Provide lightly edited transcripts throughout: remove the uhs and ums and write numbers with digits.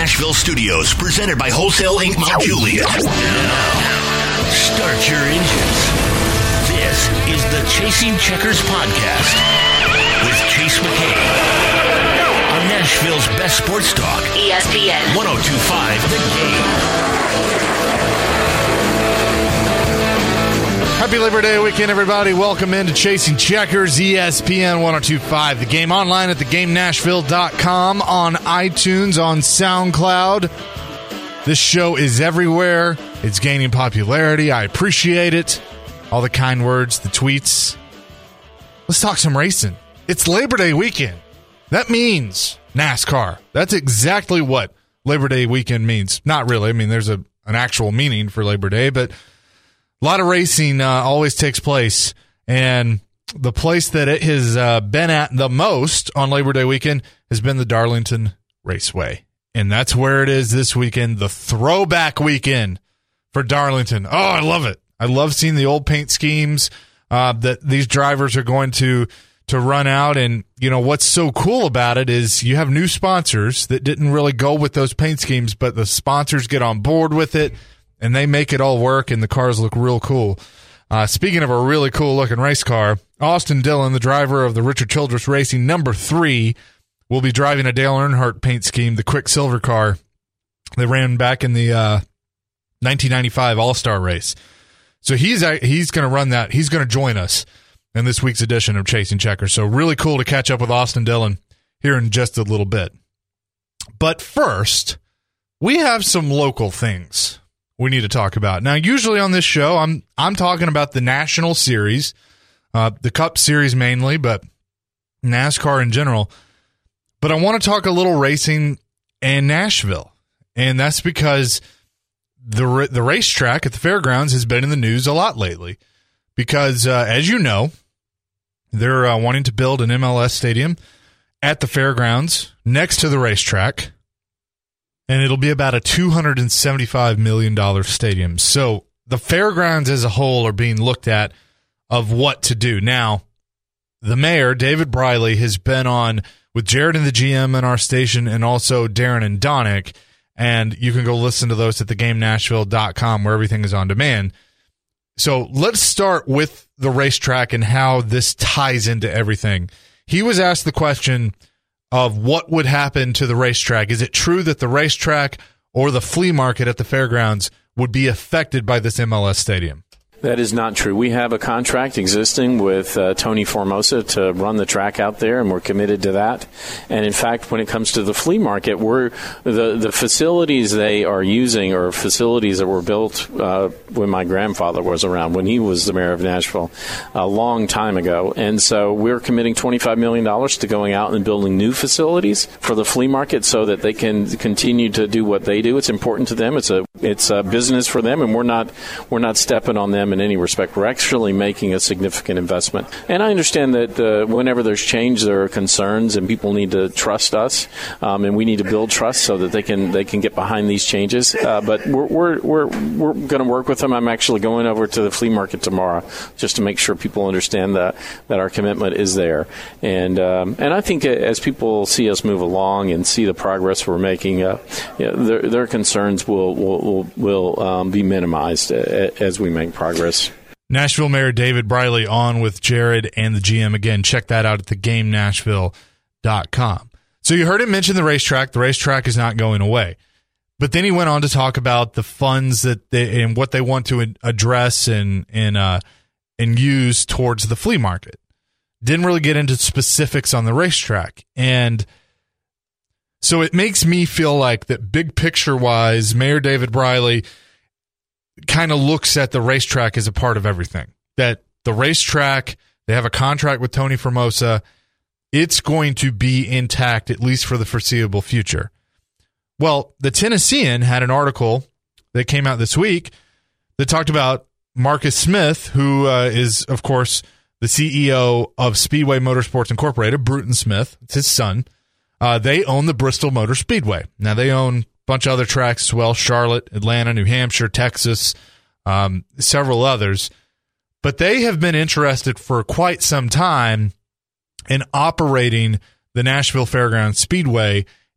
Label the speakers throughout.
Speaker 1: Nashville studios, presented by Wholesale Inc. Mount Juliet. Now, start your engines. This is the Chasing Checkers podcast with Chase McKay on Nashville's best sports talk, ESPN 102.5 The Game.
Speaker 2: Happy Labor Day weekend, everybody. Welcome into Chasing Checkers, ESPN 102.5 The Game, online at thegamenashville.com, on iTunes, on SoundCloud. This show is everywhere. It's gaining popularity. I appreciate it. All the kind words, the tweets. Let's talk some racing. It's Labor Day weekend. That means NASCAR. That's exactly what Labor Day weekend means. Not really. I mean, there's an actual meaning for Labor Day, but a lot of racing always takes place, and the place that it has been at the most on Labor Day weekend has been the Darlington Raceway, and that's where it is this weekend, the throwback weekend for Darlington. Oh, I love it. I love seeing the old paint schemes that these drivers are going to run out, and you know what's so cool about it is you have new sponsors that didn't really go with those paint schemes, but the sponsors get on board with it, and they make it all work, and the cars look real cool. Speaking of a really cool-looking race car, Austin Dillon, the driver of the Richard Childress Racing number 3, will be driving a Dale Earnhardt paint scheme, the Quicksilver car that ran back in the 1995 All-Star race. So he's going to run that. He's going to join us in this week's edition of Chasing Checkers. So really cool to catch up with Austin Dillon here in just a little bit. But first, we have some local things we need to talk about. Now, usually on this show, I'm talking about the National Series, the Cup Series mainly, but NASCAR in general. But I want to talk a little racing in Nashville, and that's because the racetrack at the fairgrounds has been in the news a lot lately because, as you know, they're wanting to build an MLS stadium at the fairgrounds next to the racetrack. And it'll be about a $275 million stadium. So the fairgrounds as a whole are being looked at of what to do. Now, the mayor, David Briley, has been on with Jared and the GM in our station and also Darren and Donick. And you can go listen to those at thegamenashville.com where everything is on demand. So let's start with the racetrack and how this ties into everything. He was asked the question of what would happen to the racetrack. Is it true that the racetrack or the flea market at the fairgrounds would be affected by this MLS stadium?
Speaker 3: That is not true. We have a contract existing with Tony Formosa to run the track out there, and we're committed to that. And in fact, when it comes to the flea market, the facilities they are using are facilities that were built when my grandfather was around, when he was the mayor of Nashville, a long time ago. And so we're committing $25 million to going out and building new facilities for the flea market so that they can continue to do what they do. It's important to them. It's a business for them, and we're not stepping on them in any respect. We're actually making a significant investment. And I understand that whenever there's change, there are concerns, and people need to trust us, and we need to build trust so that they can get behind these changes. But we're going to work with them. I'm actually going over to the flea market tomorrow just to make sure people understand that our commitment is there. And I think as people see us move along and see the progress we're making, their concerns will be minimized as we make progress.
Speaker 2: Nashville Mayor David Briley on with Jared and the GM. Again, check that out at thegamenashville.com. So you heard him mention the racetrack. The racetrack is not going away. But then he went on to talk about the funds that and what they want to address and use towards the flea market. Didn't really get into specifics on the racetrack. And so it makes me feel like that big picture-wise, Mayor David Briley kind of looks at the racetrack as a part of everything. That the racetrack, they have a contract with Tony Formosa. It's going to be intact, at least for the foreseeable future. Well, the Tennessean had an article that came out this week that talked about Marcus Smith, who is, of course, the CEO of Speedway Motorsports Incorporated, Bruton Smith. It's his son. They own the Bristol Motor Speedway. Now, they own bunch of other tracks as well, Charlotte, Atlanta, New Hampshire, Texas, several others. But they have been interested for quite some time in operating the Nashville Fairgrounds Speedway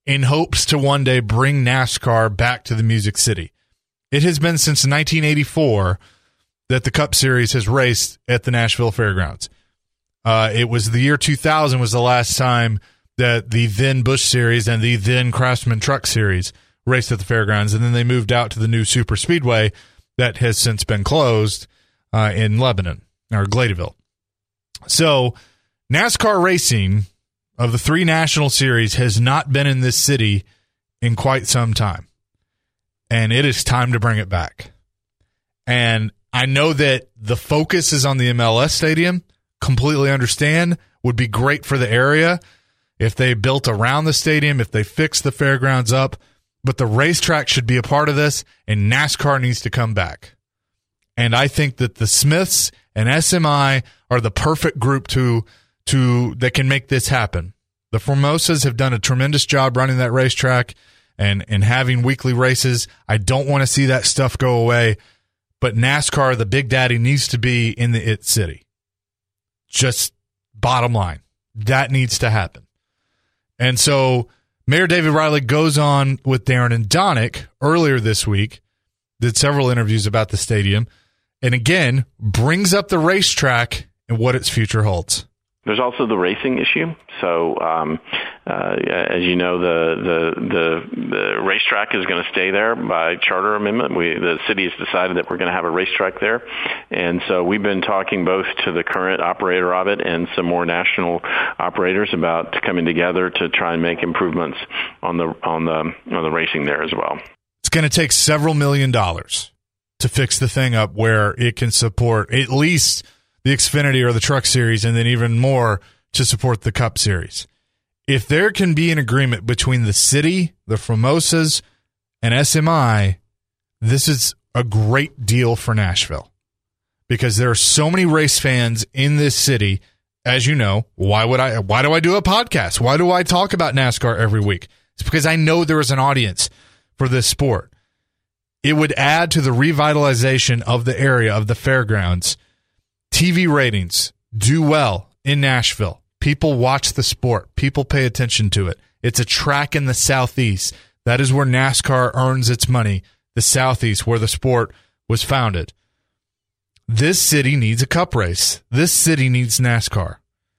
Speaker 2: in hopes to one day bring NASCAR back to the Music City. It has been since 1984 that the Cup Series has raced at the Nashville Fairgrounds. It was the year 2000 was the last time that the then Busch Series and the then Craftsman Truck Series raced at the fairgrounds, and then they moved out to the new Super Speedway that has since been closed in Lebanon, or Gladyville. So NASCAR racing of the 3 national series has not been in this city in quite some time, and it is time to bring it back. And I know that the focus is on the MLS stadium. Completely understand. Would be great for the area if they built around the stadium, if they fixed the fairgrounds up. But the racetrack should be a part of this, and NASCAR needs to come back. And I think that the Smiths and SMI are the perfect group that can make this happen. The Formosas have done a tremendous job running that racetrack and having weekly races. I don't want to see that stuff go away. But NASCAR, the Big Daddy, needs to be in the IT city. Just bottom line. That needs to happen. And so Mayor David Riley goes on with Darren and Donick earlier this week, did several interviews about the stadium, and again, brings up the racetrack and what its future holds.
Speaker 4: There's also the racing issue. So, as you know, the racetrack is going to stay there by charter amendment. The city has decided that we're going to have a racetrack there, and so we've been talking both to the current operator of it and some more national operators about coming together to try and make improvements on the racing there as well.
Speaker 2: It's going to take several $1 million to fix the thing up where it can support at least the Xfinity or the Truck Series, and then even more to support the Cup Series. If there can be an agreement between the city, the Formosas, and SMI, this is a great deal for Nashville because there are so many race fans in this city. As you know, why do I do a podcast? Why do I talk about NASCAR every week? It's because I know there is an audience for this sport. It would add to the revitalization of the area, of the fairgrounds. TV ratings do well in Nashville. People watch the sport. People pay attention to it. It's a track in the Southeast. That is where NASCAR earns its money, the Southeast, where the sport was founded. This city needs a cup race. This city needs NASCAR.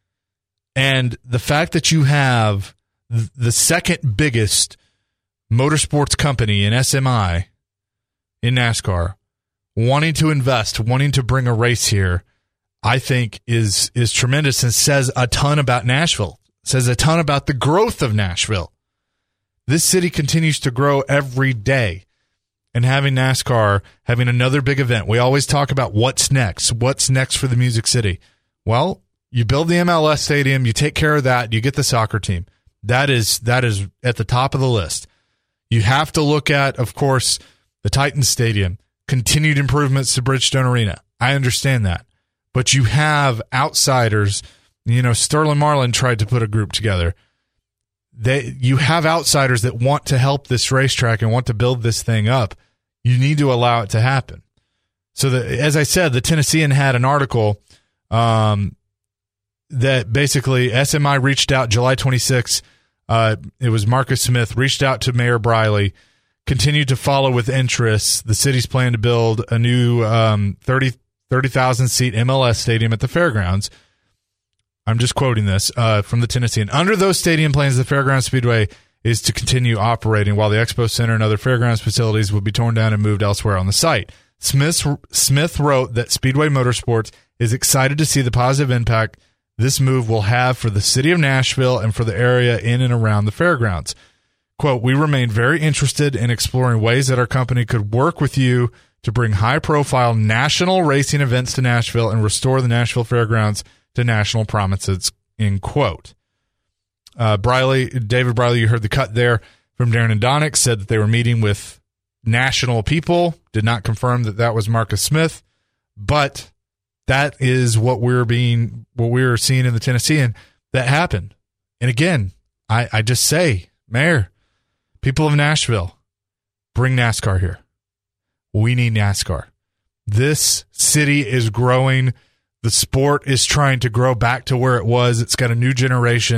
Speaker 2: And the fact that you have the second biggest motorsports company in SMI, in NASCAR, wanting to invest, wanting to bring a race here, I think is tremendous and says a ton about Nashville, says a ton about the growth of Nashville. This city continues to grow every day, and having NASCAR, having another big event. We always talk about what's next for the Music City. Well, you build the MLS stadium, you take care of that, you get the soccer team. That is at the top of the list. You have to look at, of course, the Titans Stadium, continued improvements to Bridgestone Arena. I understand that. But you have outsiders. You know, Sterling Marlin tried to put a group together. You have outsiders that want to help this racetrack and want to build this thing up. You need to allow it to happen. So, as I said, the Tennessean had an article that basically SMI reached out July 26th. It was Marcus Smith, reached out to Mayor Briley, continued to follow with interest the city's plan to build a new 30,000-seat MLS stadium at the fairgrounds. I'm just quoting this from the Tennessean. Under those stadium plans, the Fairgrounds Speedway is to continue operating while the Expo Center and other fairgrounds facilities will be torn down and moved elsewhere on the site. Smith wrote that Speedway Motorsports is excited to see the positive impact this move will have for the city of Nashville and for the area in and around the fairgrounds. Quote, we remain very interested in exploring ways that our company could work with you to bring high-profile national racing events to Nashville and restore the Nashville Fairgrounds to national prominence, end quote. David Briley, you heard the cut there from Darren and Donick, said that they were meeting with national people, did not confirm that was Marcus Smith, but that is what we're seeing in the Tennessean that happened. And again, I just say, Mayor, people of Nashville, bring NASCAR here. We need NASCAR. This city is growing. The sport is trying to grow back to where it was. It's got a new generation.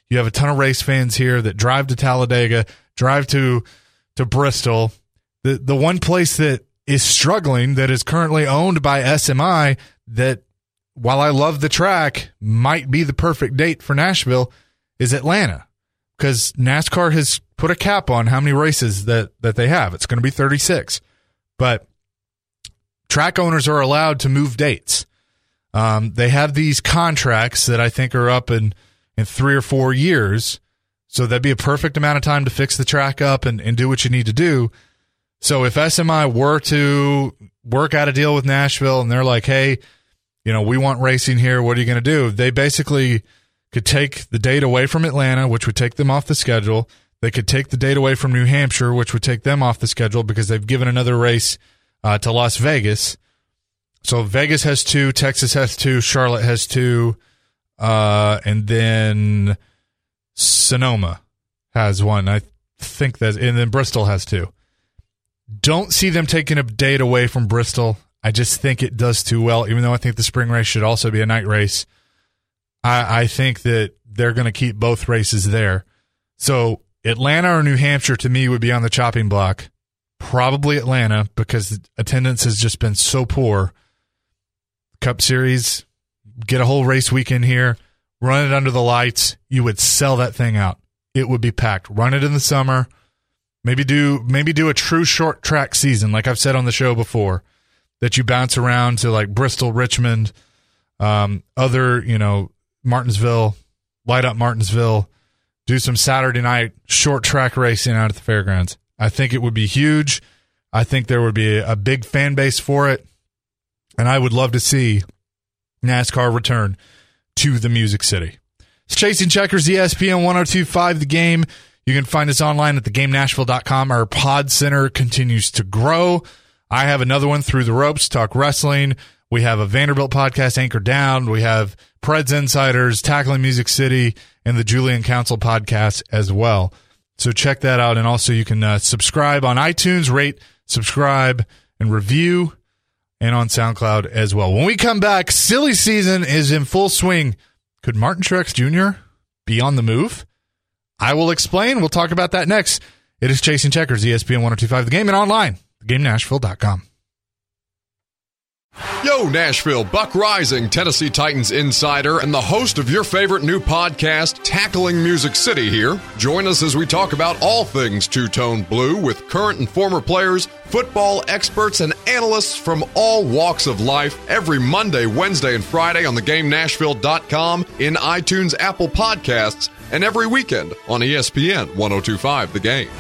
Speaker 2: You have a ton of race fans here that drive to Talladega, drive to Bristol. The one place that is struggling, that is currently owned by SMI, that while I love the track, might be the perfect date for Nashville, is Atlanta, because NASCAR has put a cap on how many races that they have. It's going to be 36, but track owners are allowed to move dates. They have these contracts that I think are up in 3 or 4 years, so that'd be a perfect amount of time to fix the track up and do what you need to do. So if SMI were to work out a deal with Nashville and they're like, hey, we want racing here, what are you going to do? They basically could take the date away from Atlanta, which would take them off the schedule. They could take the date away from New Hampshire, which would take them off the schedule because they've given another race to Las Vegas. So Vegas has 2, Texas has 2, Charlotte has 2, and then Sonoma has 1. I think and then Bristol has 2. Don't see them taking a date away from Bristol. I just think it does too well, even though I think the spring race should also be a night race. I think that they're going to keep both races there. So Atlanta or New Hampshire, to me, would be on the chopping block. Probably Atlanta, because attendance has just been so poor. Cup Series, get a whole race weekend here, run it under the lights. You would sell that thing out. It would be packed. Run it in the summer. Maybe do a true short track season, like I've said on the show before, that you bounce around to like Bristol, Richmond, Martinsville, light up Martinsville, do some Saturday night short track racing out at the fairgrounds. I think it would be huge. I think there would be a big fan base for it. And I would love to see NASCAR return to the Music City. It's Chasing Checkers, ESPN 102.5 The Game. You can find us online at thegamenashville.com. Our pod center continues to grow. I have another one, Through the Ropes, Talk Wrestling. We have a Vanderbilt podcast, Anchor Down. We have Preds Insiders, Tackling Music City, and the Julian Council podcast as well. So check that out. And also you can subscribe on iTunes, rate, subscribe, and review, and on SoundCloud as well. When we come back, silly season is in full swing. Could Martin Truex Jr. be on the move? I will explain. We'll talk about that next. It is Chasing Checkers, ESPN 102.5 The Game, and online, thegamenashville.com.
Speaker 5: Yo, Nashville, Buck Rising, Tennessee Titans insider, and the host of your favorite new podcast, Tackling Music City here. Join us as we talk about all things two-tone blue with current and former players, football experts, and analysts from all walks of life every Monday, Wednesday, and Friday on thegamenashville.com, in iTunes, Apple Podcasts, and every weekend on ESPN 102.5 The Game.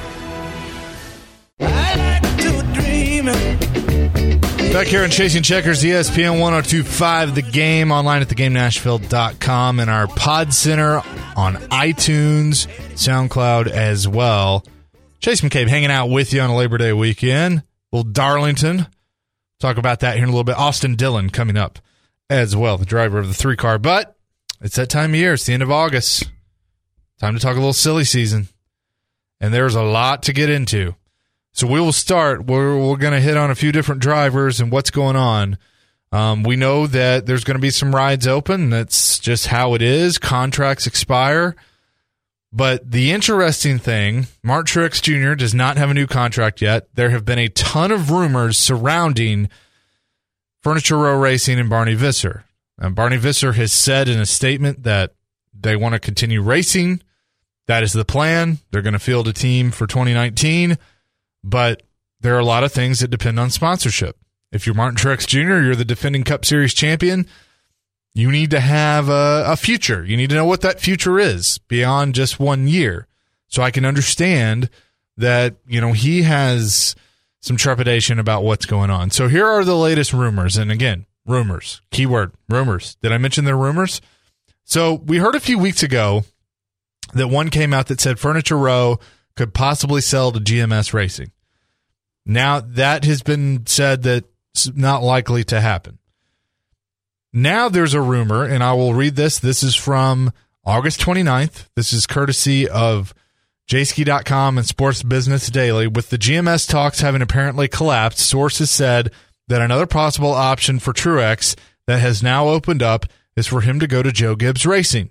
Speaker 2: I like to dream. Back here on Chasing Checkers, ESPN 102.5 The Game, online at thegamenashville.com, and our pod center on iTunes, SoundCloud as well. Chase McCabe hanging out with you on a Labor Day weekend. Little Darlington. Talk about that here in a little bit. Austin Dillon coming up as well, the driver of the 3-car. But it's that time of year. It's the end of August. Time to talk a little silly season. And there's a lot to get into. So we will start. We're going to hit on a few different drivers and what's going on. We know that there's going to be some rides open. That's just how it is. Contracts expire. But the interesting thing, Martin Truex Jr. does not have a new contract yet. There have been a ton of rumors surrounding Furniture Row Racing and Barney Visser. And Barney Visser has said in a statement that they want to continue racing. That is the plan. They're going to field a team for 2019. But there are a lot of things that depend on sponsorship. If you're Martin Truex Jr., you're the defending Cup Series champion, you need to have a future. You need to know what that future is beyond just 1 year. So I can understand that, he has some trepidation about what's going on. So here are the latest rumors. And again, rumors, keyword, rumors. Did I mention they're rumors? So we heard a few weeks ago that one came out that said Furniture Row could possibly sell to GMS Racing. Now, that has been said that's not likely to happen. Now there's a rumor, and I will read this. This is from August 29th. This is courtesy of jski.com and Sports Business Daily. With the GMS talks having apparently collapsed, sources said that another possible option for Truex that has now opened up is for him to go to Joe Gibbs Racing.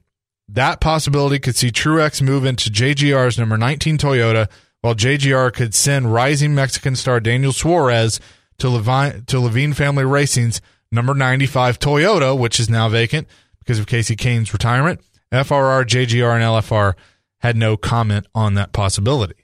Speaker 2: that possibility could see Truex move into JGR's number 19 Toyota, while JGR could send rising Mexican star Daniel Suarez to Levine Family Racing's number 95 Toyota, which is now vacant because of Casey Kane's retirement. FRR, JGR, and LFR had no comment on that possibility.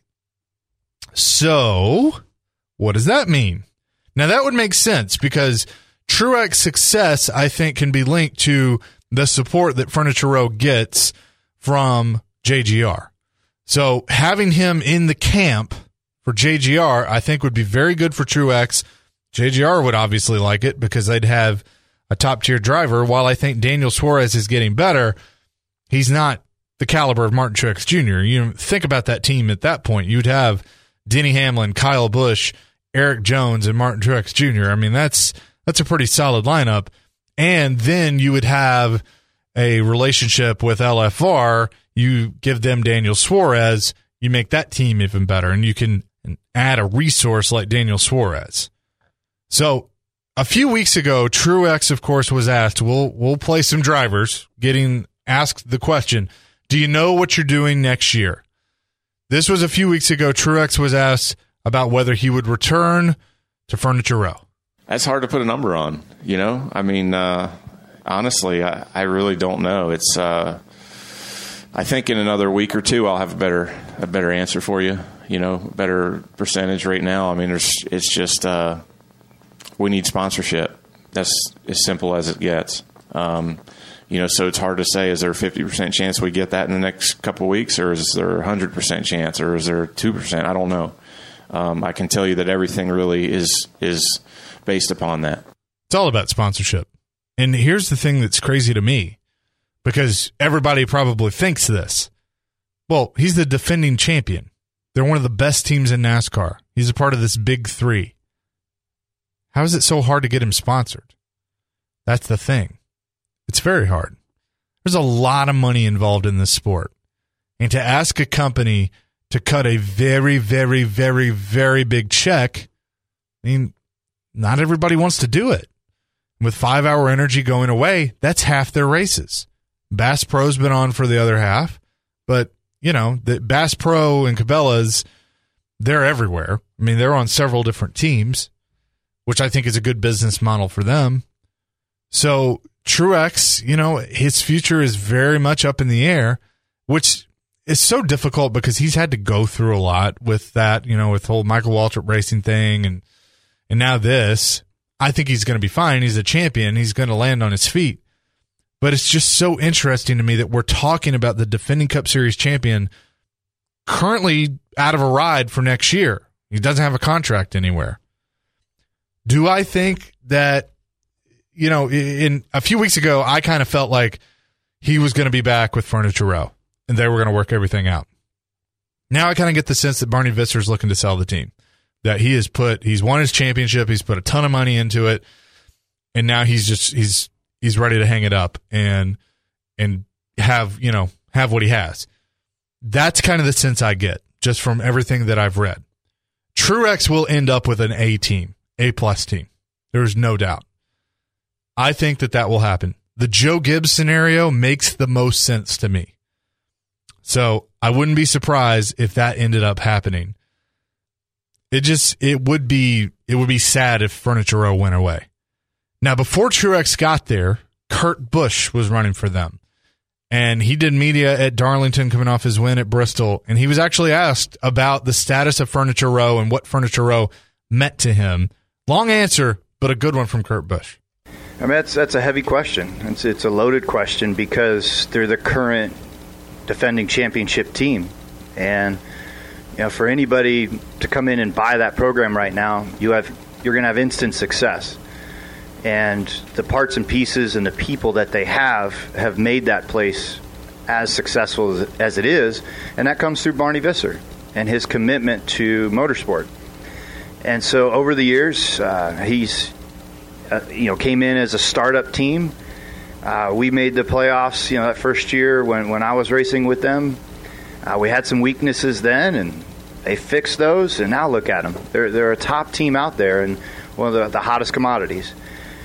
Speaker 2: So, what does that mean? Now, that would make sense because Truex's success, I think, can be linked to the support that Furniture Row gets from JGR. So, having him in the camp for JGR, I think, would be very good for Truex. JGR would obviously like it because they'd have a top-tier driver. While I think Daniel Suarez is getting better, he's not the caliber of Martin Truex Jr. You think about that team at that point. You'd have Denny Hamlin, Kyle Busch, Eric Jones, and Martin Truex Jr. I mean, that's a pretty solid lineup. And then you would have a relationship with LFR. You give them Daniel Suarez, you make that team even better, and you can add a resource like Daniel Suarez. So a few weeks ago, Truex, of course, was asked, we'll play some drivers, getting asked the question, do you know what you're doing next year? This was a few weeks ago. Truex was asked about whether he would return to Furniture Row.
Speaker 6: That's hard to put a number on, you know? I mean, honestly, I really don't know. It's I think in another week or two I'll have a better answer for you, you know, better percentage right now. I mean, it's just we need sponsorship. That's as simple as it gets. You know, so it's hard to say, is there a 50% chance we get that in the next couple of weeks, or is there a 100% chance, or is there 2%? I don't know. I can tell you that everything really is based upon that.
Speaker 2: It's all about sponsorship. And here's the thing that's crazy to me, because everybody probably thinks this. Well, he's the defending champion. They're one of the best teams in NASCAR. He's a part of this big three. How is it so hard to get him sponsored? That's the thing. It's very hard. There's a lot of money involved in this sport. And to ask a company to cut a very, very, very, very big check, I mean, not everybody wants to do it. With 5 Hour Energy going away, that's half their races. Bass Pro's been on for the other half, but, you know, the Bass Pro and Cabela's, they're everywhere. I mean, they're on several different teams, which I think is a good business model for them. So Truex, you know, his future is very much up in the air, which is so difficult because he's had to go through a lot with that, you know, with the whole Michael Waltrip Racing thing and now this. I think he's going to be fine. He's a champion. He's going to land on his feet. But it's just so interesting to me that we're talking about the defending Cup Series champion currently out of a ride for next year. He doesn't have a contract anywhere. Do I think that, you know, in a few weeks ago, I kind of felt like he was going to be back with Furniture Row and they were going to work everything out. Now I kind of get the sense that Barney Visser is looking to sell the team, that he's won his championship. He's put a ton of money into it. And now he's ready to hang it up and have what he has. That's kind of the sense I get just from everything that I've read. Truex will end up with an A team, A+ team. There's no doubt. I think that will happen. The Joe Gibbs scenario makes the most sense to me. So I wouldn't be surprised if that ended up happening. It would be sad if Furniture Row went away. Now, before Truex got there, Kurt Busch was running for them. And he did media at Darlington coming off his win at Bristol. And he was actually asked about the status of Furniture Row and what Furniture Row meant to him. Long answer, but a good one from Kurt Busch.
Speaker 7: I mean, that's a heavy question. It's a loaded question because they're the current defending championship team. And, you know, for anybody to come in and buy that program right now, you're going to have instant success. And the parts and pieces and the people that they have made that place as successful as it is. And that comes through Barney Visser and his commitment to motorsport. And so over the years, he's came in as a startup team. We made the playoffs, that first year when I was racing with them. We had some weaknesses then, and they fixed those, and now look at them. They're a top team out there and one of the hottest commodities.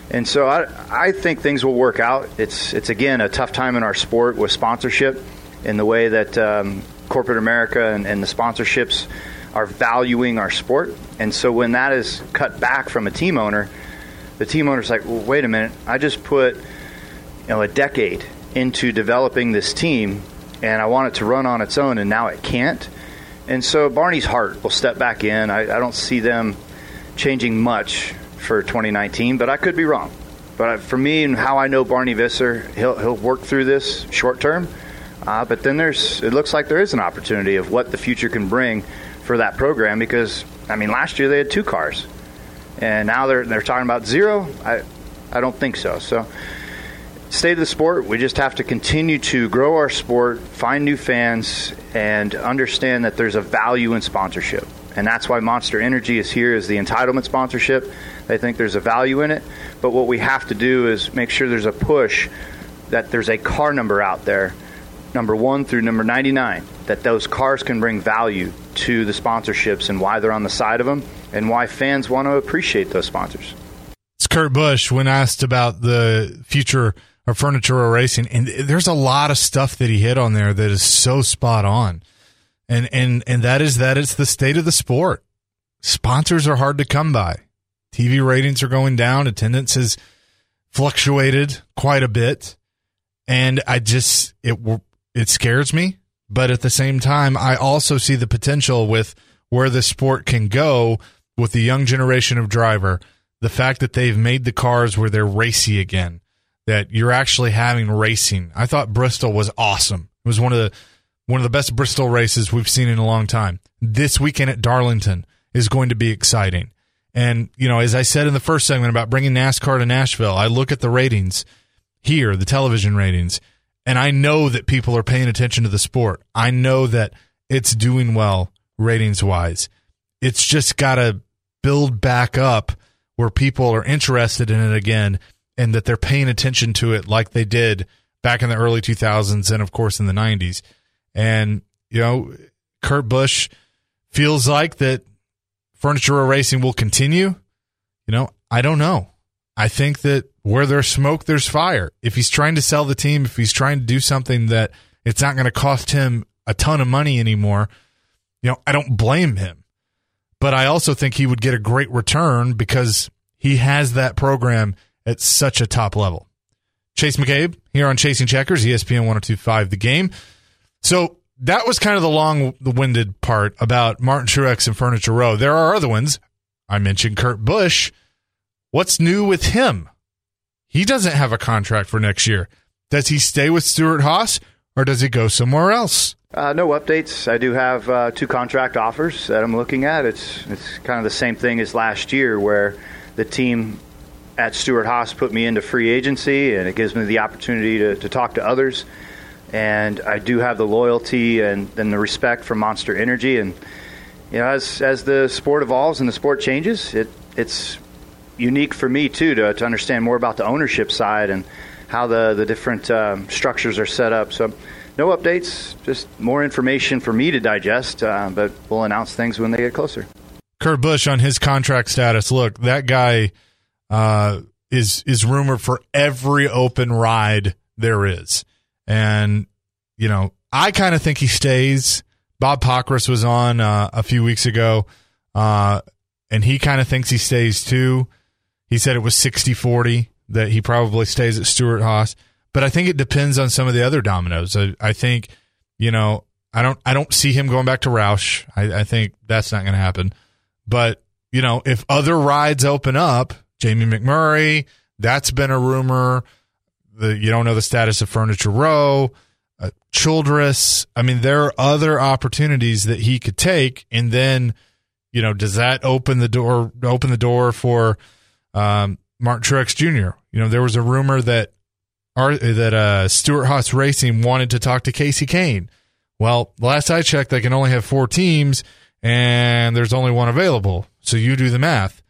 Speaker 7: And so I think things will work out. It's again, a tough time in our sport with sponsorship in the way that corporate America and the sponsorships are valuing our sport. And so when that is cut back from a team owner, the team owner's like, well, wait a minute, I just put a decade into developing this team, and I want it to run on its own, and now it can't. And so Barney's heart will step back in. I don't see them changing much for 2019, but I could be wrong. But for me and how I know Barney Visser, he'll work through this short term. But then it looks like there is an opportunity of what the future can bring for that program, because last year they had 2 cars, and now they're talking about 0. I don't think so. So state of the sport, we just have to continue to grow our sport, find new fans, and understand that there's a value in sponsorship. And that's why Monster Energy is here as the entitlement sponsorship. They think there's a value in it. But what we have to do is make sure there's a push, that there's a car number out there, number 1 through number 99, that those cars can bring value to the sponsorships and why they're on the side of them and why fans want to appreciate those sponsors.
Speaker 2: It's Kurt Busch when asked about the future of Furniture Row Racing, and there's a lot of stuff that he hit on there that is so spot on. And that is that it's the state of the sport. Sponsors are hard to come by. TV ratings are going down. Attendance has fluctuated quite a bit. And it scares me. But at the same time, I also see the potential with where the sport can go with the young generation of driver. The fact that they've made the cars where they're racy again, that you're actually having racing. I thought Bristol was awesome. It was one of the best Bristol races we've seen in a long time. This weekend at Darlington is going to be exciting. And, as I said in the first segment about bringing NASCAR to Nashville, I look at the ratings here, the television ratings, and I know that people are paying attention to the sport. I know that it's doing well ratings-wise. It's just got to build back up where people are interested in it again and that they're paying attention to it like they did back in the early 2000s and, of course, in the 90s. And, Kurt Busch feels like that Furniture Row Racing will continue. I don't know. I think that where there's smoke, there's fire. If he's trying to sell the team, if he's trying to do something that it's not going to cost him a ton of money anymore, I don't blame him. But I also think he would get a great return because he has that program at such a top level. Chase McCabe here on Chasing Checkers, ESPN 102.5 The Game. So that was kind of the long-winded part about Martin Truex and Furniture Row. There are other ones. I mentioned Kurt Busch. What's new with him? He doesn't have a contract for next year. Does he stay with Stewart-Haas or does he go somewhere else?
Speaker 7: No updates. I do have 2 contract offers that I'm looking at. It's kind of the same thing as last year where the team at Stewart-Haas put me into free agency, and it gives me the opportunity to talk to others. And I do have the loyalty and the respect for Monster Energy. And as the sport evolves and the sport changes, it's unique for me too to understand more about the ownership side and how the different structures are set up. So no updates, just more information for me to digest, but we'll announce things when they get closer.
Speaker 2: Kurt Busch on his contract status. Look, that guy is rumored for every open ride there is. And, I kind of think he stays. Bob Pockris was on a few weeks ago, and he kind of thinks he stays too. He said it was 60-40 that he probably stays at Stewart-Haas. But I think it depends on some of the other dominoes. I think, I don't see him going back to Roush. I think that's not going to happen. But, if other rides open up, Jamie McMurray, that's been a rumor. You don't know the status of Furniture Row, Childress. There are other opportunities that he could take. And then, does that open the door for Martin Truex Jr.? There was a rumor that Stewart-Haas Racing wanted to talk to Casey Kane. Well, last I checked, they can only have 4 teams, and there's only one available. So you do the math.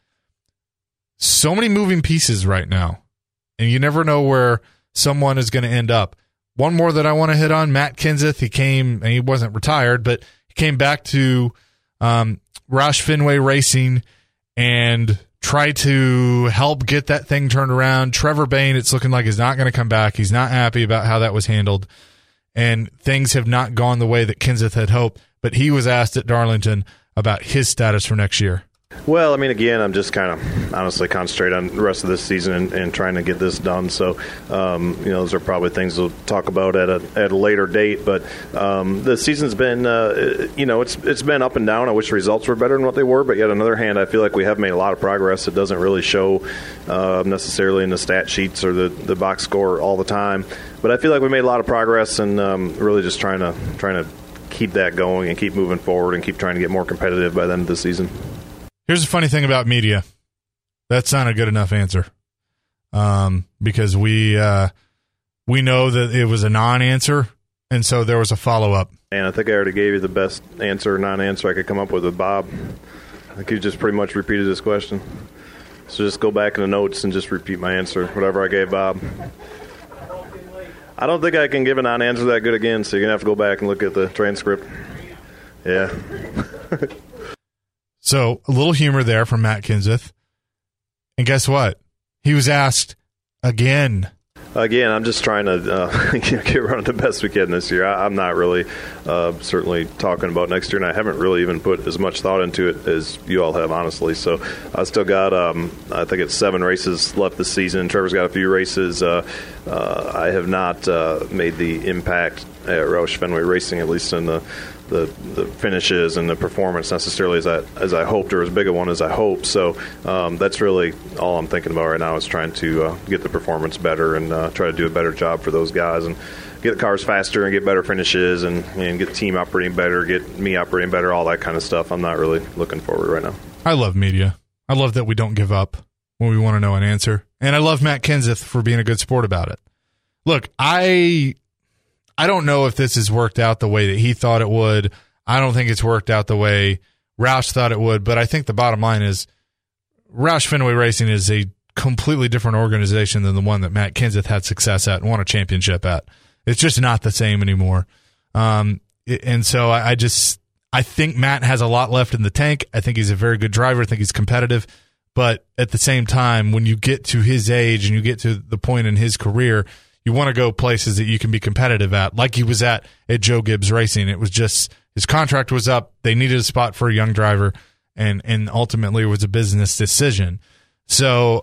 Speaker 2: So many moving pieces right now, and you never know where someone is going to end up. One more that I want to hit on, Matt Kenseth. He wasn't retired, but he came back to Roush Fenway Racing and try to help get that thing turned around. Trevor Bayne, it's looking like he's not going to come back. He's not happy about how that was handled, and things have not gone the way that Kenseth had hoped. But he was asked at Darlington about his status for next year.
Speaker 8: Well, I mean, again, I'm just kind of honestly concentrate on the rest of this season and trying to get this done. So, those are probably things we'll talk about at a later date. But the season's been, it's been up and down. I wish the results were better than what they were. But yet, on the other hand, I feel like we have made a lot of progress. It doesn't really show necessarily in the stat sheets or the box score all the time. But I feel like we made a lot of progress, and really just trying to keep that going and keep moving forward and keep trying to get more competitive by the end of the season.
Speaker 2: Here's the funny thing about media. That's not a good enough answer, because we know that it was a non-answer, and so there was a follow-up.
Speaker 8: And I think I already gave you the best answer or non-answer I could come up with Bob. I think you just pretty much repeated this question. So just go back in the notes and just repeat my answer, whatever I gave Bob. I don't think I can give a non-answer that good again, so you're going to have to go back and look at the transcript. Yeah.
Speaker 2: So a little humor there from Matt Kenseth. And guess what? He was asked again.
Speaker 8: Again, I'm just trying to get running the best we can this year. I'm not really certainly talking about next year, and I haven't really even put as much thought into it as you all have, honestly. So I still got, I think it's 7 races left this season. Trevor's got a few races. I have not made the impact at Roush Fenway Racing, at least in the finishes and the performance necessarily as I hoped, or as big a one as I hoped. So that's really all I'm thinking about right now, is trying to get the performance better and try to do a better job for those guys and get the cars faster and get better finishes and get the team operating better, get me operating better, all that kind of stuff. I'm not really looking forward right now.
Speaker 2: I love media. I love that we don't give up when we want to know an answer. And I love Matt Kenseth for being a good sport about it. Look, I don't know if this has worked out the way that he thought it would. I don't think it's worked out the way Roush thought it would, but I think the bottom line is Roush Fenway Racing is a completely different organization than the one that Matt Kenseth had success at and won a championship at. It's just not the same anymore. And so I think Matt has a lot left in the tank. I think he's a very good driver. I think he's competitive. But at the same time, when you get to his age and you get to the point in his career, you want to go places that you can be competitive at, like he was at Joe Gibbs Racing. It was just his contract was up. They needed a spot for a young driver, and ultimately it was a business decision. So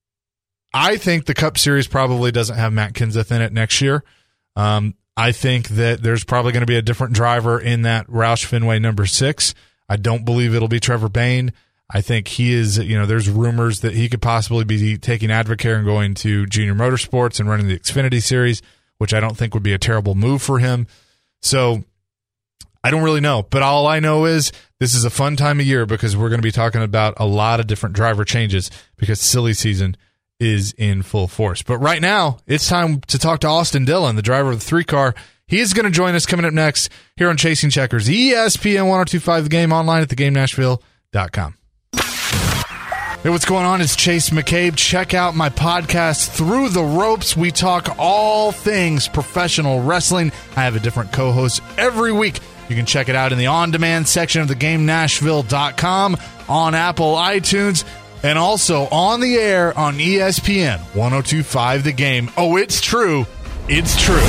Speaker 2: I think the Cup Series probably doesn't have Matt Kenseth in it next year. I think that there's probably going to be a different driver in that Roush Fenway number 6. I don't believe it'll be Trevor Bayne. I think he is, there's rumors that he could possibly be taking Advocare and going to Junior Motorsports and running the Xfinity Series, which I don't think would be a terrible move for him. So I don't really know. But all I know is this is a fun time of year because we're going to be talking about a lot of different driver changes because silly season is in full force. But right now, it's time to talk to Austin Dillon, the driver of the 3-car. He is going to join us coming up next here on Chasing Checkers, ESPN 102.5 The Game, online at theGameNashville.com. Hey, what's going on? It's Chase McCabe. Check out my podcast, Through the Ropes. We talk all things professional wrestling. I have a different co-host every week. You can check it out in the on-demand section of theGameNashville.com, on Apple iTunes, and also on the air on ESPN 102.5 The Game. Oh, it's true. It's true.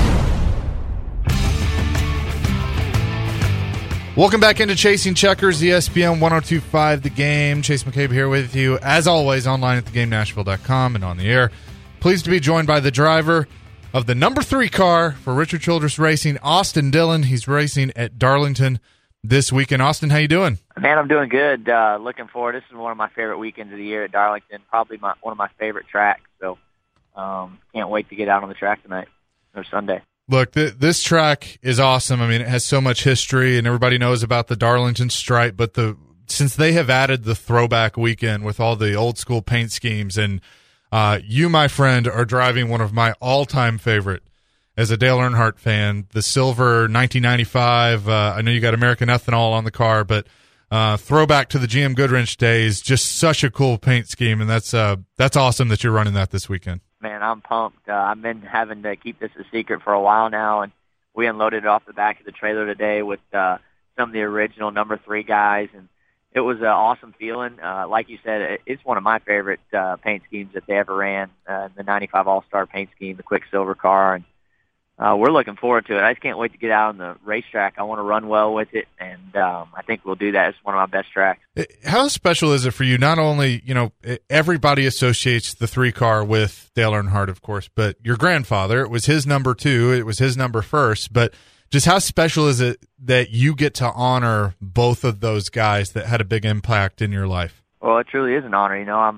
Speaker 2: Welcome back into Chasing Checkers, ESPN 102.5 The Game. Chase McCabe here with you, as always, online at theGameNashville.com and on the air. Pleased to be joined by the driver of the number 3 car for Richard Childress Racing, Austin Dillon. He's racing at Darlington this weekend. Austin, how you doing?
Speaker 9: Man, I'm doing good. Looking forward. This is one of my favorite weekends of the year at Darlington, probably one of my favorite tracks. So can't wait to get out on the track tonight or Sunday.
Speaker 2: Look, this track is awesome. I mean, it has so much history, and everybody knows about the Darlington stripe. But since they have added the throwback weekend with all the old school paint schemes, and you, my friend, are driving one of my all-time favorite as a Dale Earnhardt fan, the silver 1995. I know you got American Ethanol on the car, but throwback to the GM Goodwrench days. Just such a cool paint scheme, and that's awesome that you're running that this weekend.
Speaker 9: Man, I'm pumped. I've been having to keep this a secret for a while now, and we unloaded it off the back of the trailer today with some of the original number 3 guys, and it was an awesome feeling. Like you said, it's one of my favorite paint schemes that they ever ran, the 95 All-Star paint scheme, the Quicksilver car, and we're looking forward to it. I just can't wait to get out on the racetrack. I want to run well with it, and I think we'll do that. It's one of my best tracks.
Speaker 2: How special is it for you? Not only, everybody associates the 3-car with Dale Earnhardt, of course, but your grandfather, it was his number 2, it was his number 1st, but just how special is it that you get to honor both of those guys that had a big impact in your life?
Speaker 9: Well, it truly is an honor.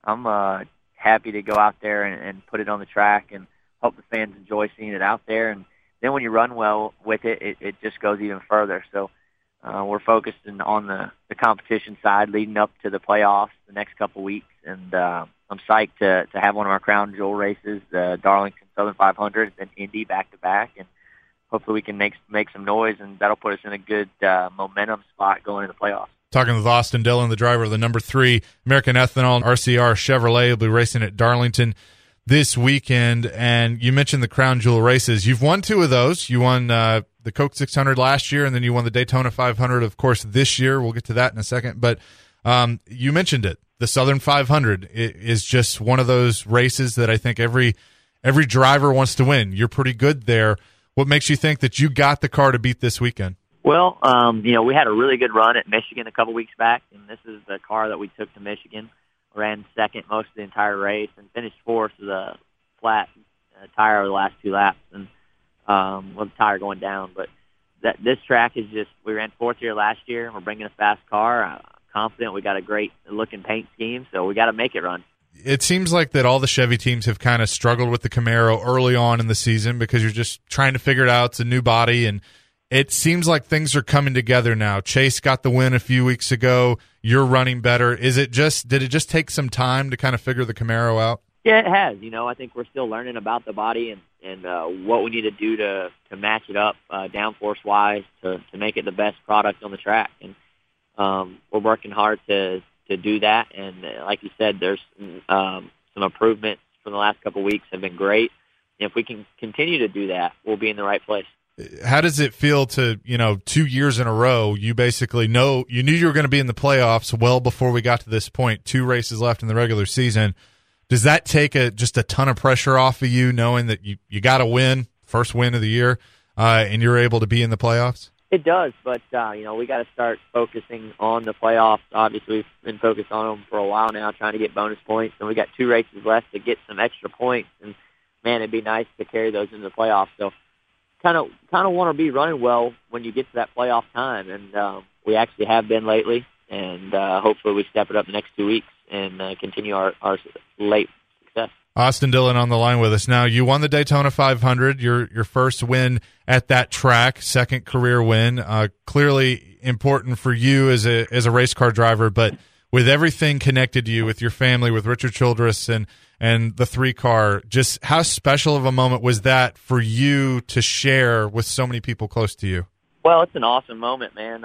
Speaker 9: I'm happy to go out there and put it on the track and hope the fans enjoy seeing it out there. And then when you run well with it, it just goes even further. So we're focused on the competition side leading up to the playoffs the next couple weeks. And I'm psyched to have one of our crown jewel races, the Darlington Southern 500 and Indy back-to-back. And hopefully we can make some noise, and that'll put us in a good momentum spot going into the playoffs.
Speaker 2: Talking with Austin Dillon, the driver of the number 3 American Ethanol RCR Chevrolet. Will be racing at Darlington this weekend. And you mentioned the crown jewel races. You've won 2 of those. You won the Coke 600 last year, and then you won the Daytona 500, of course, this year. We'll get to that in a second. But you mentioned it. The Southern 500 is just one of those races that I think every driver wants to win. You're pretty good there. What makes you think that you got the car to beat this weekend?
Speaker 9: Well, we had a really good run at Michigan a couple weeks back, and this is the car that we took to Michigan. Ran second most of the entire race and finished 4th with a flat tire over the last 2 laps, and with the tire going down. But this track is just, we ran 4th here last year, and we're bringing a fast car. I'm confident we got a great looking paint scheme, so we got to make it run.
Speaker 2: It seems like that all the Chevy teams have kind of struggled with the Camaro early on in the season because you're just trying to figure it out. It's a new body, and it seems like things are coming together now. Chase got the win a few weeks ago. You're running better. Did it just take some time to kind of figure the Camaro out?
Speaker 9: Yeah, it has. I think we're still learning about the body and what we need to do to match it up downforce-wise to make it the best product on the track. And we're working hard to do that. And like you said, there's some improvements from the last couple of weeks have been great. And if we can continue to do that, we'll be in the right place.
Speaker 2: How does it feel to, 2 years in a row, you basically you knew you were going to be in the playoffs well before we got to this point, 2 races left in the regular season. Does that take just a ton of pressure off of you, knowing that you got to win, first win of the year, and you're able to be in the playoffs?
Speaker 9: It does, but, we got to start focusing on the playoffs. Obviously, we've been focused on them for a while now, trying to get bonus points, and we got 2 races left to get some extra points, and, man, it'd be nice to carry those into the playoffs. So kind of want to be running well when you get to that playoff time, and we actually have been lately, and hopefully we step it up the next 2 weeks and continue our late success.
Speaker 2: Austin Dillon on the line with us now. You won the Daytona 500, your first win at that track, second career win. Clearly important for you as a race car driver, but with everything connected to you, with your family, with Richard Childress and the 3-car, just how special of a moment was that for you to share with so many people close to you?
Speaker 9: Well, it's an awesome moment, man.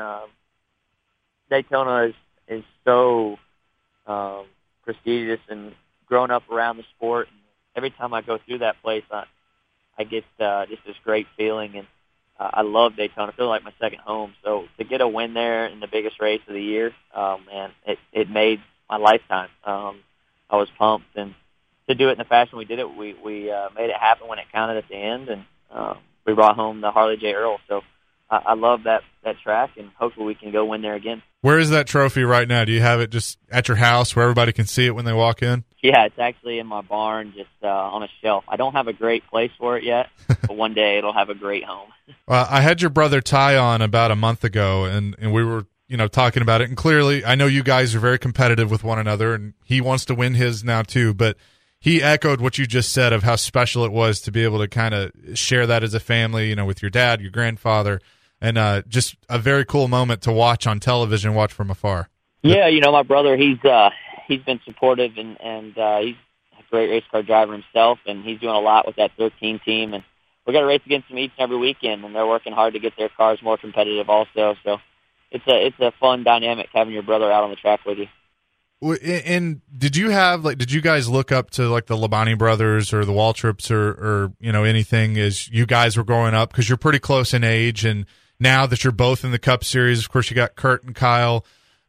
Speaker 9: Daytona is so prestigious, and growing up around the sport, and every time I go through that place, I get just this great feeling, and I love Daytona. I feel like my second home. So to get a win there in the biggest race of the year, man, it made my lifetime. I was pumped, and to do it in the fashion we did it, we made it happen when it counted at the end, and we brought home the Harley J. Earl. So I love that track, and hopefully we can go win there again.
Speaker 2: Where is that trophy right now? Do you have it just at your house where everybody can see it when they walk in?
Speaker 9: Yeah, it's actually in my barn, just on a shelf. I don't have a great place for it yet, but one day it'll have a great home.
Speaker 2: I had your brother Ty on about a month ago, and we were talking about it. And clearly, I know you guys are very competitive with one another, and he wants to win his now too. But he echoed what you just said of how special it was to be able to kind of share that as a family, with your dad, your grandfather, and just a very cool moment to watch on television, watch from afar.
Speaker 9: Yeah, my brother, he's been supportive, and he's a great race car driver himself, and he's doing a lot with that 13 team. And we got to race against them each and every weekend, and they're working hard to get their cars more competitive also. So it's a fun dynamic having your brother out on the track with you.
Speaker 2: And did you guys look up to like the Labonte brothers or the Waltrips or anything as you guys were growing up? Because you're pretty close in age, and now that you're both in the Cup Series, of course, you got Kurt and Kyle.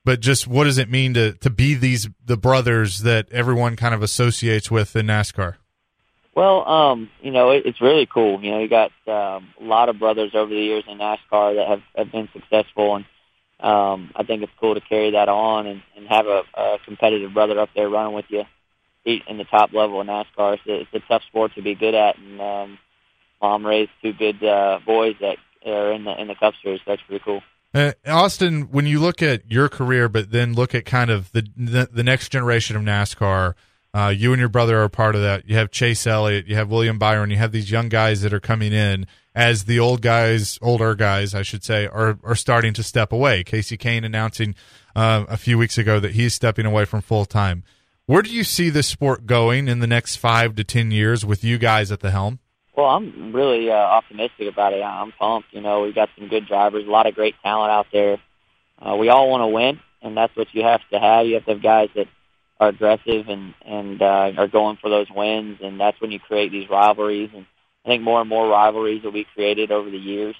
Speaker 2: but just what does it mean to be the brothers that everyone kind of associates with in NASCAR?
Speaker 9: Well, it's really cool. You got a lot of brothers over the years in NASCAR that have been successful, and I think it's cool to carry that on and have a competitive brother up there running with you in the top level of NASCAR. It's a tough sport to be good at, and Mom raised two good boys that are in the Cup Series. So that's pretty cool.
Speaker 2: Austin, when you look at your career, but then look at kind of the next generation of NASCAR, you and your brother are a part of that. You have Chase Elliott, you have William Byron, you have these young guys that are coming in as the older guys, I should say, are starting to step away. Casey Kane announcing a few weeks ago that he's stepping away from full-time. Where do you see this sport going in the next 5 to 10 years with you guys at the helm?
Speaker 9: Well, I'm really optimistic about it. I'm pumped. We've got some good drivers, a lot of great talent out there. We all want to win, and that's what you have to have. You have to have guys that are aggressive and are going for those wins, and that's when you create these rivalries. And I think more and more rivalries will be created over the years.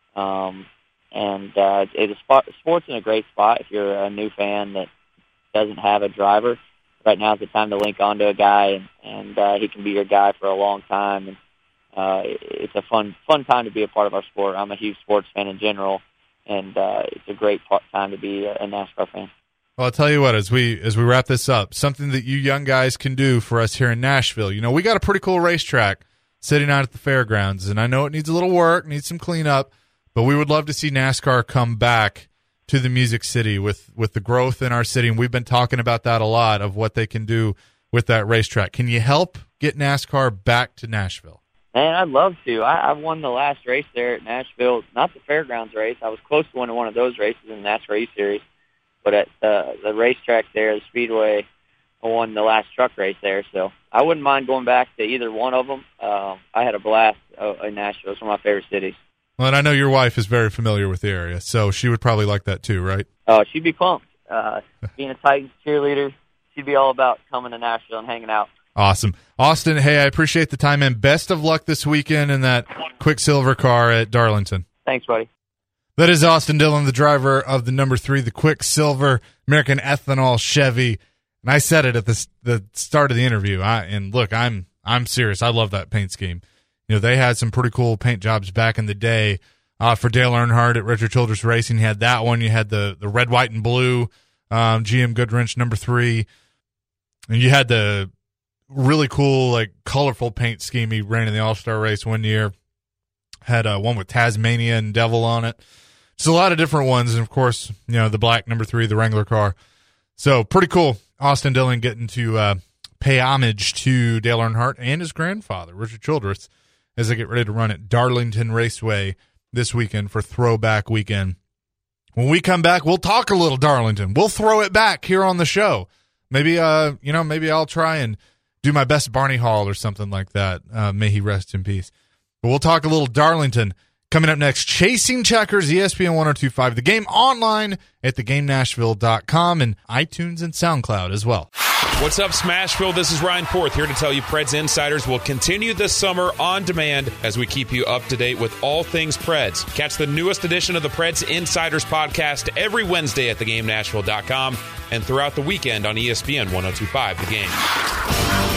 Speaker 9: Sport's in a great spot if you're a new fan that doesn't have a driver. Right now is the time to link onto a guy, and he can be your guy for a long time. And it's a fun time to be a part of our sport. I'm a huge sports fan in general, and it's a great time to be a NASCAR fan.
Speaker 2: Well, I'll tell you what, as we wrap this up, something that you young guys can do for us here in Nashville. We got a pretty cool racetrack sitting out at the fairgrounds, and I know it needs a little work, needs some cleanup, but we would love to see NASCAR come back to the Music City with the growth in our city, and we've been talking about that a lot, of what they can do with that racetrack. Can you help get NASCAR back to Nashville?
Speaker 9: Man, I'd love to. I won the last race there at Nashville, not the fairgrounds race. I was close to winning one of those races in the NASCAR E-Series, but at the racetrack there, the Speedway, I won the last truck race there. So I wouldn't mind going back to either one of them. I had a blast in Nashville. It's one of my favorite cities.
Speaker 2: Well, and I know your wife is very familiar with the area, so she would probably like that too, right?
Speaker 9: Oh, she'd be pumped. Being a Titans cheerleader, she'd be all about coming to Nashville and hanging out.
Speaker 2: Awesome. Austin, hey, I appreciate the time, and best of luck this weekend in that Quicksilver car at Darlington.
Speaker 9: Thanks, buddy.
Speaker 2: That is Austin Dillon, the driver of the number 3, the Quicksilver American Ethanol Chevy. And I said it at the start of the interview. I'm serious. I love that paint scheme. They had some pretty cool paint jobs back in the day. For Dale Earnhardt at Richard Childress Racing, you had that one. You had the red, white, and blue GM Goodwrench number 3. And you had the really cool, colorful paint scheme he ran in the All-Star race one year. Had one with Tasmania and Devil on it. Just a lot of different ones. And, of course, the black number 3, the Wrangler car. So, pretty cool. Austin Dillon getting to pay homage to Dale Earnhardt and his grandfather, Richard Childress, as they get ready to run at Darlington Raceway this weekend for Throwback Weekend. When we come back, we'll talk a little Darlington. We'll throw it back here on the show. Maybe, maybe I'll try and do my best Barney Hall or something like that. May he rest in peace. But we'll talk a little Darlington. Coming up next, Chasing Checkers, ESPN 102.5. The Game online at thegamenashville.com and iTunes and SoundCloud as well.
Speaker 10: What's up, Smashville? This is Ryan Porth here to tell you Preds Insiders will continue this summer on demand as we keep you up to date with all things Preds. Catch the newest edition of the Preds Insiders podcast every Wednesday at thegamenashville.com and throughout the weekend on ESPN 102.5 The Game.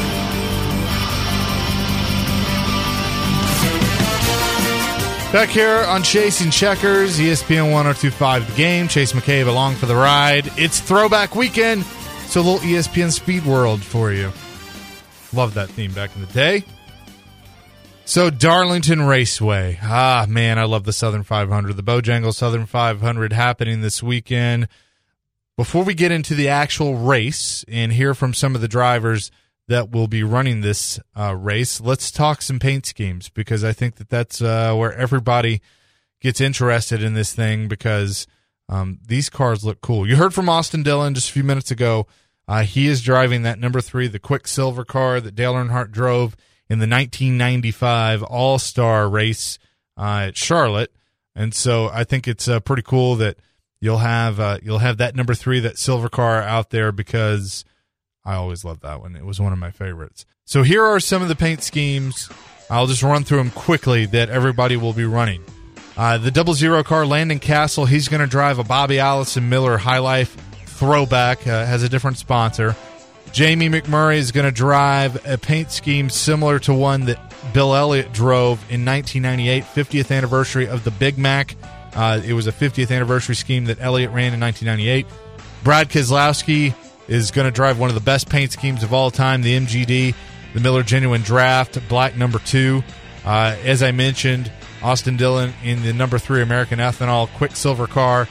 Speaker 2: Back here on Chasing Checkers, ESPN 102.5 The Game. Chase McCabe along for the ride. It's Throwback Weekend, so a little ESPN Speed World for you. Love that theme back in the day. So Darlington Raceway. Ah, man, I love the Southern 500. The Bojangles Southern 500 happening this weekend. Before we get into the actual race and hear from some of the drivers that will be running this race, let's talk some paint schemes, because I think that's where everybody gets interested in this thing, because these cars look cool. You heard from Austin Dillon just a few minutes ago. He is driving that number 3, the Quicksilver car that Dale Earnhardt drove in the 1995 All-Star race at Charlotte. And so I think it's pretty cool that you'll have that number 3, that silver car out there, because I always loved that one. It was one of my favorites. So here are some of the paint schemes. I'll just run through them quickly that everybody will be running. The 00 car, Landon Castle, he's going to drive a Bobby Allison Miller High Life throwback, has a different sponsor. Jamie McMurray is going to drive a paint scheme similar to one that Bill Elliott drove in 1998, 50th anniversary of the Big Mac. It was a 50th anniversary scheme that Elliott ran in 1998. Brad Keselowski is going to drive one of the best paint schemes of all time, the MGD, the Miller Genuine Draft, black number 2. As I mentioned, Austin Dillon in the number 3 American Ethanol Quicksilver car.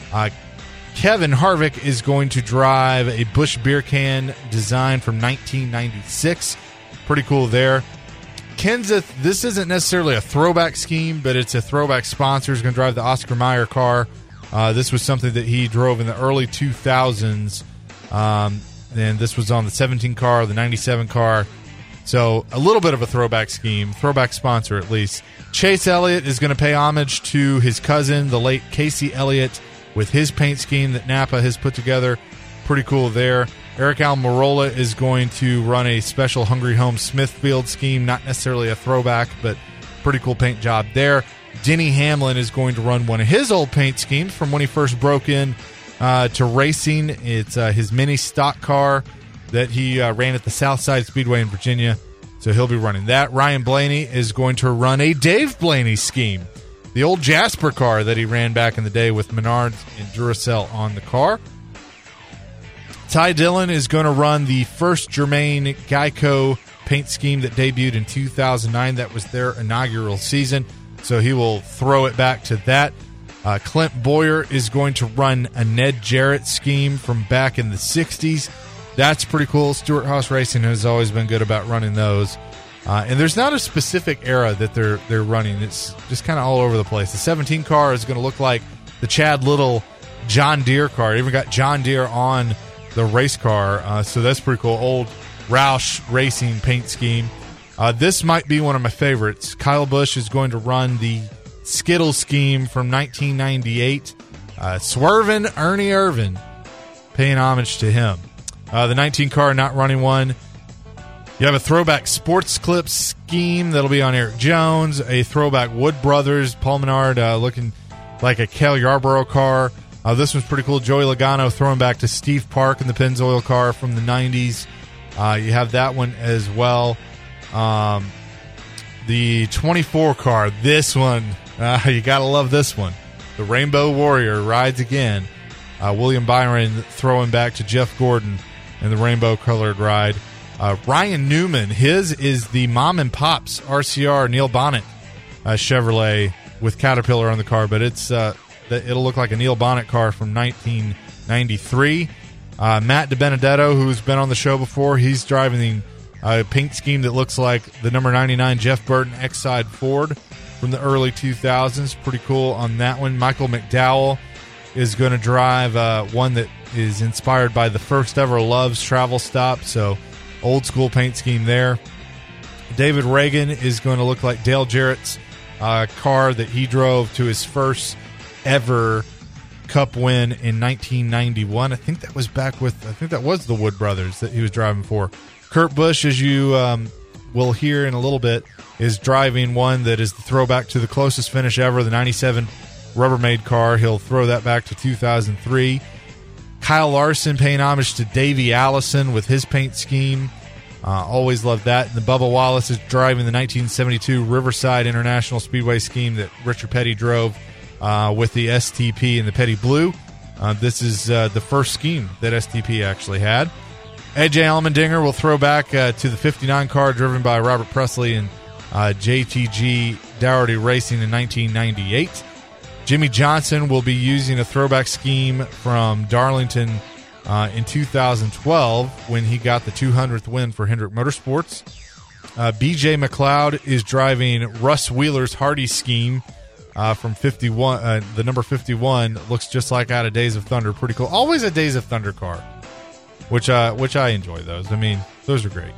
Speaker 2: Kevin Harvick is going to drive a Busch beer can design from 1996. Pretty cool there. Kenseth, this isn't necessarily a throwback scheme, but it's a throwback sponsor. He's going to drive the Oscar Mayer car. This was something that he drove in the early 2000s. And this was on the 17 car, the 97 car. So a little bit of a throwback scheme, throwback sponsor at least. Chase Elliott is going to pay homage to his cousin, the late Casey Elliott, with his paint scheme that Napa has put together. Pretty cool there. Eric Almirola is going to run a special Hungry Home Smithfield scheme, not necessarily a throwback, but pretty cool paint job there. Denny Hamlin is going to run one of his old paint schemes from when he first broke in to racing. It's his mini stock car that he ran at the Southside Speedway in Virginia, so he'll be running that. Ryan Blaney is going to run a Dave Blaney scheme, the old Jasper car that he ran back in the day with Menards and Duracell on the car. Ty Dillon is going to run the first Germain Geico paint scheme that debuted in 2009. That was their inaugural season, so he will throw it back to that. Clint Boyer is going to run a Ned Jarrett scheme from back in the 60s. That's pretty cool. Stewart Haas Racing has always been good about running those. And there's not a specific era that they're running. It's just kind of all over the place. The 17 car is going to look like the Chad Little John Deere car. They even got John Deere on the race car, so that's pretty cool. Old Roush Racing paint scheme. This might be one of my favorites. Kyle Busch is going to run the Skittle scheme from 1998. Swervin' Ernie Irvan, paying homage to him. The 19 car not running one. You have a throwback Sports Clips scheme that'll be on Eric Jones. A throwback Wood Brothers, Paul Menard looking like a Cale Yarborough car. This one's pretty cool. Joey Logano throwing back to Steve Park in the Pennzoil car from the 90s. You have that one as well. The 24 car, this one, you got to love this one. The Rainbow Warrior rides again. William Byron throwing back to Jeff Gordon in the rainbow-colored ride. Ryan Newman, his is the Mom and Pops RCR Neil Bonnet Chevrolet with Caterpillar on the car, but it's it'll look like a Neil Bonnet car from 1993. Matt DiBenedetto, who's been on the show before, he's driving the paint scheme that looks like the number 99 Jeff Burton X-Side Ford from the early 2000s. Pretty cool on that one. Michael McDowell is going to drive one that is inspired by the first ever Love's Travel Stop, so old school paint scheme there. David Reagan is going to look like Dale Jarrett's car that he drove to his first ever Cup win in 1991. I think that was the Wood Brothers that he was driving for. Kurt Busch, as you will hear in a little bit, is driving one that is the throwback to the closest finish ever, the 97 Rubbermaid car. He'll throw that back to 2003. Kyle Larson paying homage to Davey Allison with his paint scheme. Always loved that. And the Bubba Wallace is driving the 1972 Riverside International Speedway scheme that Richard Petty drove with the STP and the Petty Blue. This is the first scheme that STP actually had. AJ Allmendinger will throw back to the 59 car driven by Robert Presley and JTG Dougherty Racing in 1998. Jimmy Johnson will be using a throwback scheme from Darlington in 2012 when he got the 200th win for Hendrick Motorsports. BJ McLeod is driving Russ Wheeler's Hardy scheme from 51. The number 51 looks just like out of Days of Thunder. Pretty cool. Always a Days of Thunder car, which I enjoy those. I mean, those are great.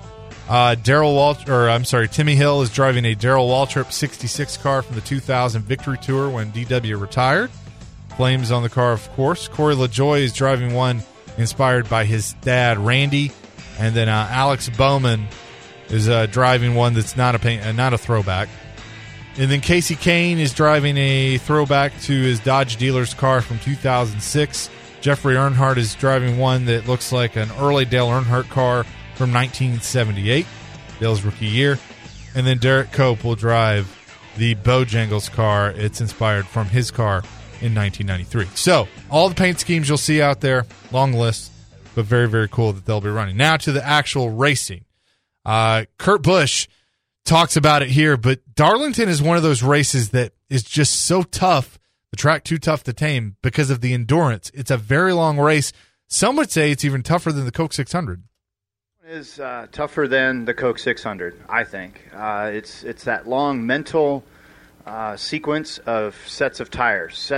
Speaker 2: Timmy Hill is driving a Darrell Waltrip 66 car from the 2000 Victory Tour when DW retired. Flames on the car, of course. Corey LaJoie is driving one inspired by his dad, Randy. And then Alex Bowman is driving one that's not a throwback. And then Casey Kane is driving a throwback to his Dodge dealer's car from 2006. Jeffrey Earnhardt is driving one that looks like an early Dale Earnhardt car from 1978, Dale's rookie year. And then Derek Cope will drive the Bojangles car. It's inspired from his car in 1993. So all the paint schemes you'll see out there, long list, but very, very cool that they'll be running. Now to the actual racing. Kurt Busch talks about it here, but Darlington is one of those races that is just so tough, the track too tough to tame because of the endurance. It's a very long race. Some would say it's even tougher than the Coke 600.
Speaker 7: It is tougher than the Coke 600, I think. It's that long mental sequence of sets of tires,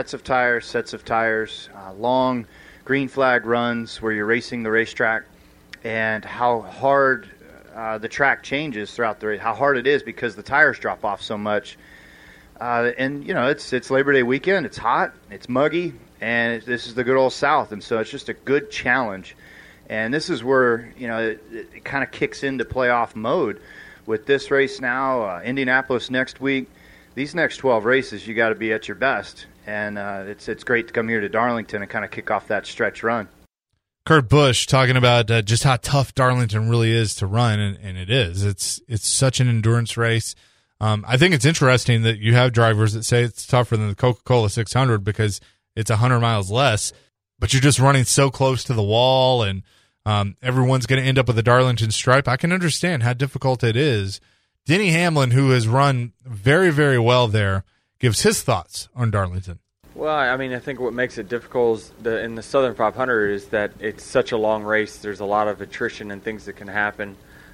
Speaker 7: long green flag runs where you're racing the racetrack, and how hard the track changes throughout the race, how hard it is because the tires drop off so much. And, you know, it's Labor Day weekend. It's hot, it's muggy, and this is the good old South. And so it's just a good challenge. And this is where, you know, it kind of kicks into playoff mode with this race now, Indianapolis next week. These next 12 races, you got to be at your best. And it's great to come here to Darlington and kind of kick off that stretch run.
Speaker 2: Kurt Busch talking about just how tough Darlington really is to run, and it is. It's such an endurance race. I think it's interesting that you have drivers that say it's tougher than the Coca-Cola 600 because it's 100 miles less, but you're just running so close to the wall, and everyone's going to end up with a Darlington stripe. I can understand how difficult it is. Denny Hamlin, who has run very, very well there, gives his thoughts on Darlington.
Speaker 11: Well, I mean, I think what makes it difficult is in the Southern 500 is that it's such a long race. There's a lot of attrition and things that can happen.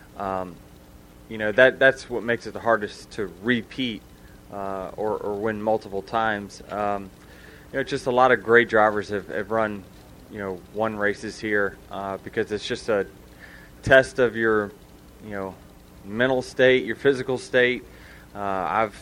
Speaker 11: You know, that's what makes it the hardest to repeat or win multiple times. You know, just a lot of great drivers have run, you know, won races here because it's just a test of your, you know, mental state, your physical state. I've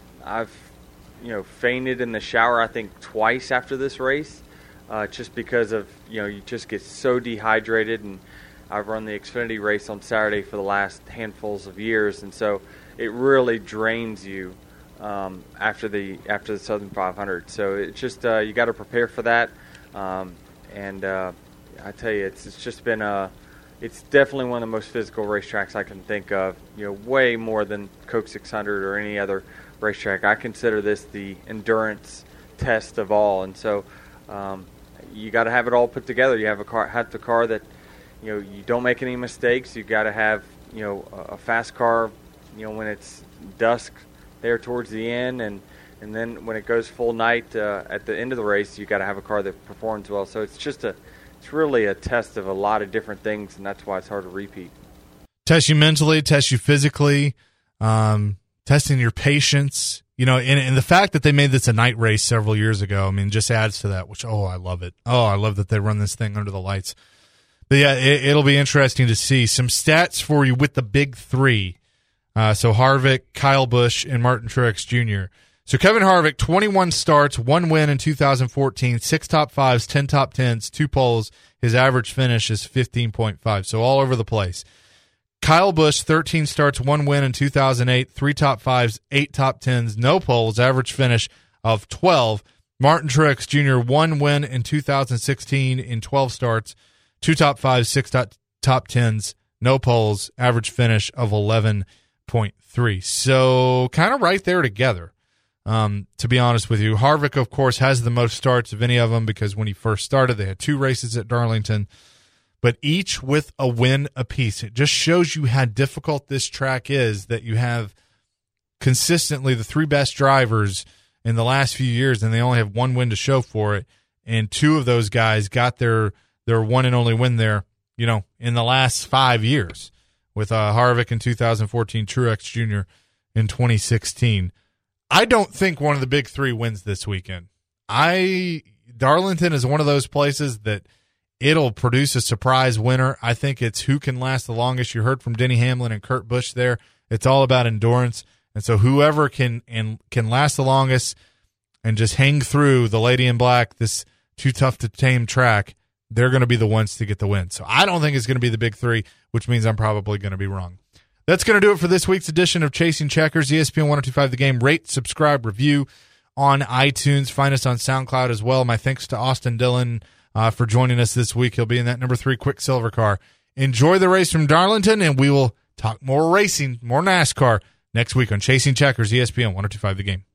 Speaker 11: you know, fainted in the shower, I think, twice after this race, just because of, you know, you just get so dehydrated. And I've run the Xfinity race on Saturday for the last handfuls of years, and so it really drains you after the Southern 500. So it's just you got to prepare for that. And I tell you, it's just been it's definitely one of the most physical racetracks I can think of. You know, way more than Coke 600 or any other racetrack. I consider this the endurance test of all, and so you got to have it all put together. You have the car that, you know, you don't make any mistakes. You got to have, you know, a fast car, you know, when it's dusk there towards the end, and then when it goes full night at the end of the race, you got to have a car that performs well. So it's really a test of a lot of different things, and that's why it's hard to repeat.
Speaker 2: Test you mentally, test you physically. Testing your patience, you know, and the fact that they made this a night race several years ago, I mean, just adds to that, which, I love it. I love that they run this thing under the lights. But yeah, it'll be interesting to see some stats for you with the big three. So Harvick, Kyle Busch, and Martin Truex Jr. So Kevin Harvick, 21 starts, 1 win in 2014, 6 top fives, 10 top tens, 2 poles. His average finish is 15.5, so all over the place. Kyle Busch, 13 starts, 1 win in 2008, 3 top fives, 8 top tens, no poles, average finish of 12. Martin Truex Jr., 1 win in 2016 in 12 starts, 2 top fives, 6 top tens, no poles, average finish of 11.3. So kind of right there together, to be honest with you. Harvick, of course, has the most starts of any of them because when he first started, they had 2 races at Darlington, but each with a win apiece. It just shows you how difficult this track is, that you have consistently the 3 best drivers in the last few years, and they only have 1 win to show for it. And 2 of those guys got their one and only win there, you know, in the last 5 years, with Harvick in 2014, Truex Jr. in 2016. I don't think one of the big 3 wins this weekend. Darlington is one of those places that it'll produce a surprise winner. I think it's who can last the longest. You heard from Denny Hamlin and Kurt Busch there. It's all about endurance. And so whoever can last the longest and just hang through the Lady in Black, this too tough to tame track, they're going to be the ones to get the win. So I don't think it's going to be the big 3, which means I'm probably going to be wrong. That's going to do it for this week's edition of Chasing Checkers. ESPN 102.5 The Game. Rate, subscribe, review on iTunes. Find us on SoundCloud as well. My thanks to Austin Dillon for joining us this week. He'll be in that number 3 Quicksilver car. Enjoy the race from Darlington, and we will talk more racing, more NASCAR next week on Chasing Checkers, ESPN 102.5 The Game.